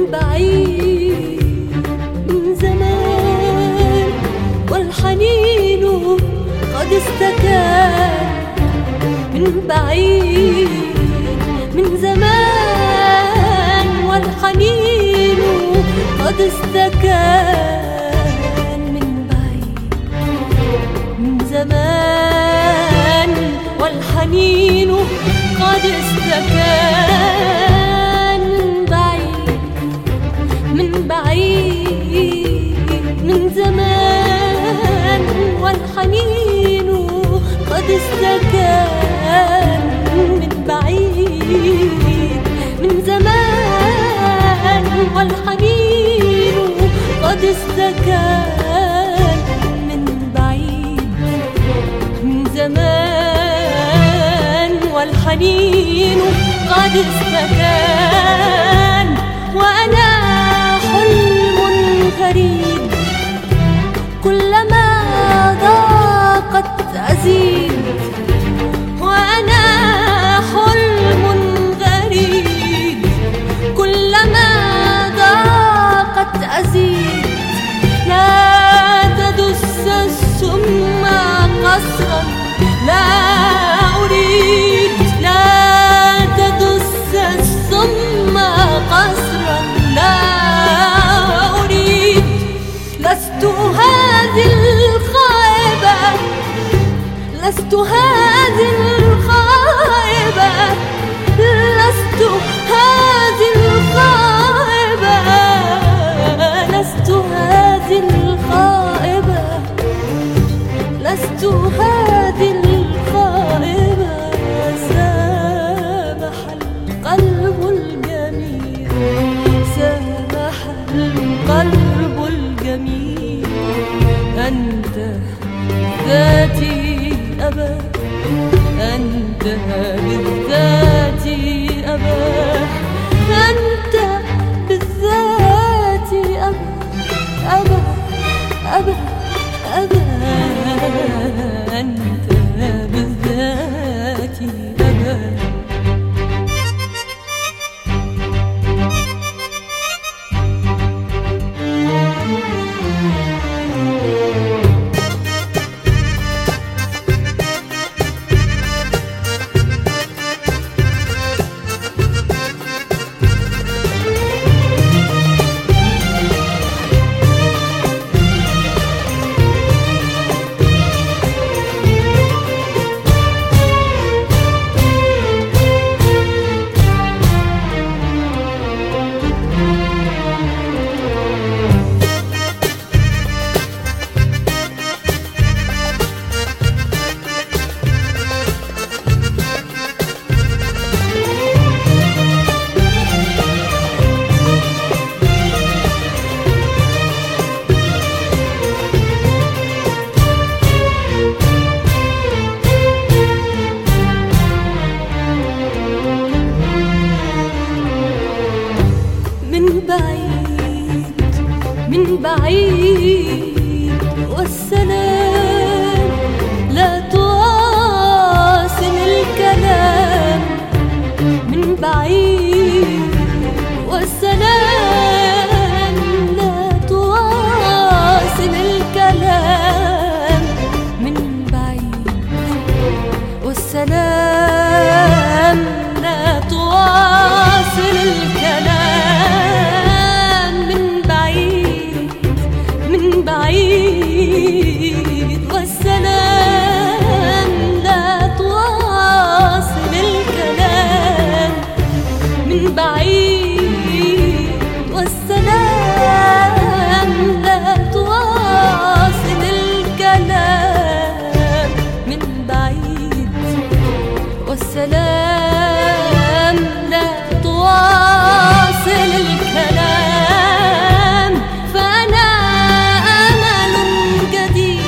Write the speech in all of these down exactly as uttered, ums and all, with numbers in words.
بعيد من زمان والحنين قد استكان من بعيد من زمان والحنين قد استكان من بعيد من زمان والحنين قد استكان من بعيد من زمان والحنين قد استكان من بعيد من زمان والحنين قد استكان من بعيد من زمان والحنين قد استكان وأنا حلم غريب كلما ضاقت أزيد وأنا حلم غريب كلما ضاقت أزيد لا تدس السم قصرا لا أريد لا تدس السم قصرا لا أريد لست هذه الخائبة لست هذه الخائبة لست هذه الخائبة لست هذه الخائبة لست هذه الخائبة سامح القلب الجميل سامح القلب الجميل أنت ذاتي أبا أنت بالذات أبا أنت بالذات أبا أبا أبا أبا أنت بالذات أبا من بعيد والسلام لا تواصل الكلام من بعيد والسلام لا تواصل الكلام من بعيد والسلام لا تواصل الكلام من بعيد والسلام لا تواصل الكلام من بعيد والسلام لا تواصل الكلام من بعيد والسلام لا تواصل الكلام فأنا أمل جديد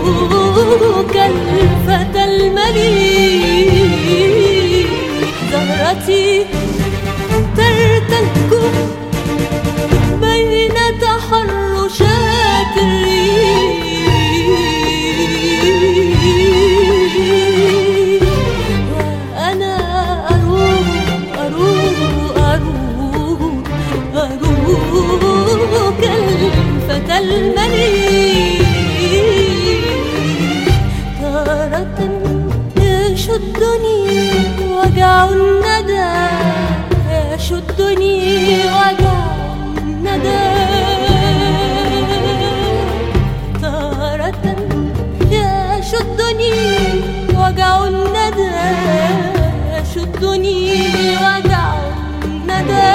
كالفتى المليء زهرتي ترتج بين تحرشات الريح، وأنا أروح أروح أروح أروح كالفتى المليء. تارة يشدني وجع الندى، يشدني وجع الندى. تارة يشدني وجع الندى، يشدني وجع الندى.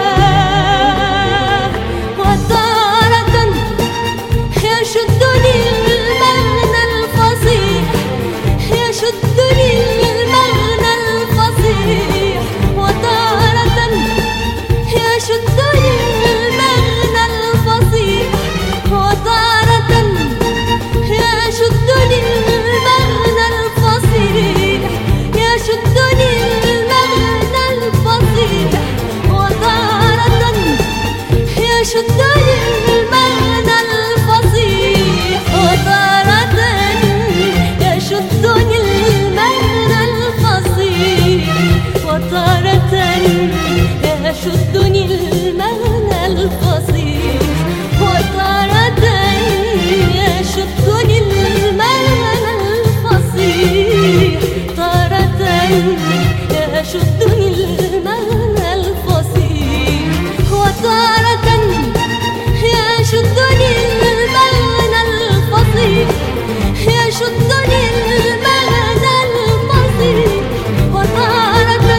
وتارة يشدني المغنى الفصيح، يشدني المغنى الفصيح. وتارة يشدني المغنى الفصيح، وتارة يشدني المغنى الفصيح، يشدني المغنى الفصيح. وتارة يشدني المغنى الفصيح، وتارة يشدني المغنى الفصيح. وتارة يشدني المغنى الفصيح، وتارة يشدني المغنى الفصيح. تارة يشدني المغنى الفصيح، وتارة يشدني المغنى الفصيح، يشدني المغنى الفصيح. وتارة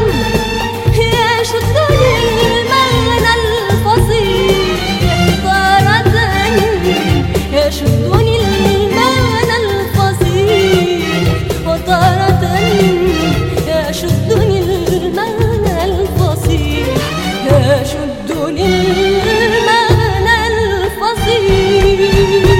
يشدني المغنى الفصيح، تارة يشدني المغنى الفصيح. وتارة يشدني المغنى الفصيح، يشدني المغنى الفصيح.